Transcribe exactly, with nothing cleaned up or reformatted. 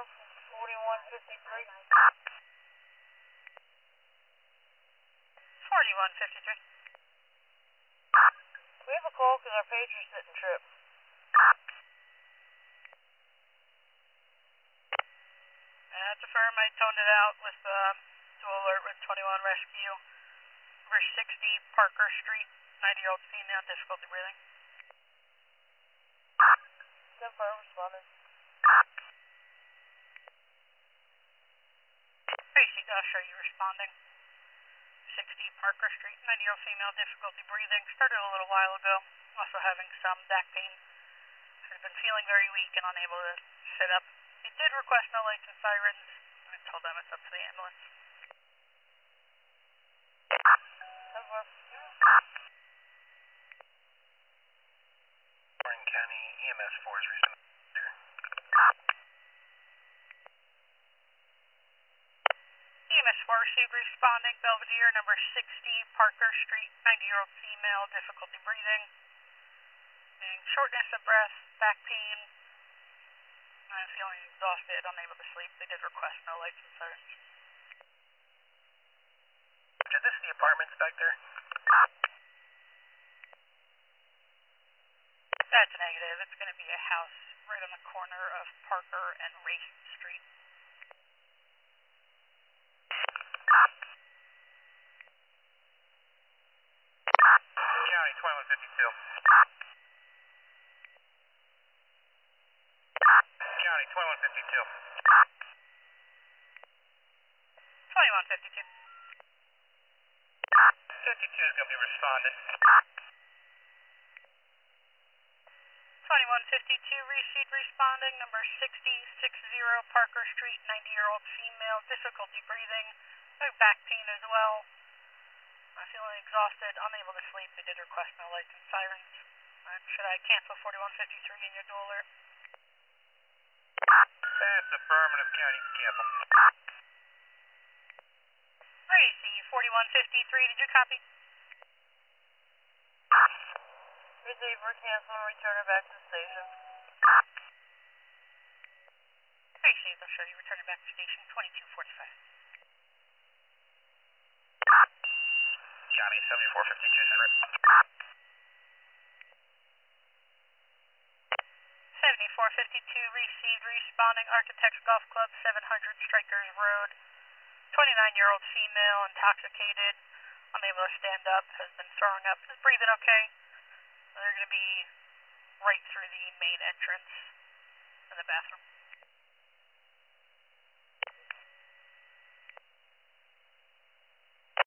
forty-one fifty-three. forty-one fifty-three. We have a call because our pager's didn't trip. That's a firm. I toned it out with um, dual alert with twenty-one rescue. Number sixty Parker Street, ninety-year-old female, difficulty breathing. Confirm, responded. Tracy, I'll show you responding. sixty Parker Street, ninety-year-old female, difficulty breathing. Started a little while ago. Also having some back pain. Has been feeling very weak and unable to sit up. He did request no lights and sirens. I told them it's up to the ambulance. Confirm. Orange County E M S four is responding. E M S four received responding. Belvedere, number sixty Parker Street, ninety-year-old female, difficulty breathing. And shortness of breath, back pain. I'm feeling exhausted, unable to sleep. They did request no lights and sirens. Is this the apartments back there? That's a negative. It's going to be a house right on the corner of Parker and Race Street. County twenty-one fifty-two. County twenty-one fifty-two. twenty-one fifty-two. fifty-two is going to be responding. twenty-one fifty-two received responding. Number sixty sixty Parker Street, ninety-year-old female, difficulty breathing. No back pain as well. I'm feeling exhausted, unable to sleep. They did request no lights and sirens. Uh, should I cancel forty-one fifty-three in your dual alert? That's affirmative, County. Cancel. Tracy, forty-one fifty-three, did you copy? Receiver, cancel and return it back to the station. Tracy, they'll show you returning back to station twenty-two forty-five. County seventy-four fifty-two, sir. seventy-four fifty-two received responding. Architects Golf Club, seven hundred Strikers Road. twenty-nine-year-old female, intoxicated, unable to stand up, has been throwing up, is breathing okay. They're going to be right through the main entrance in the bathroom.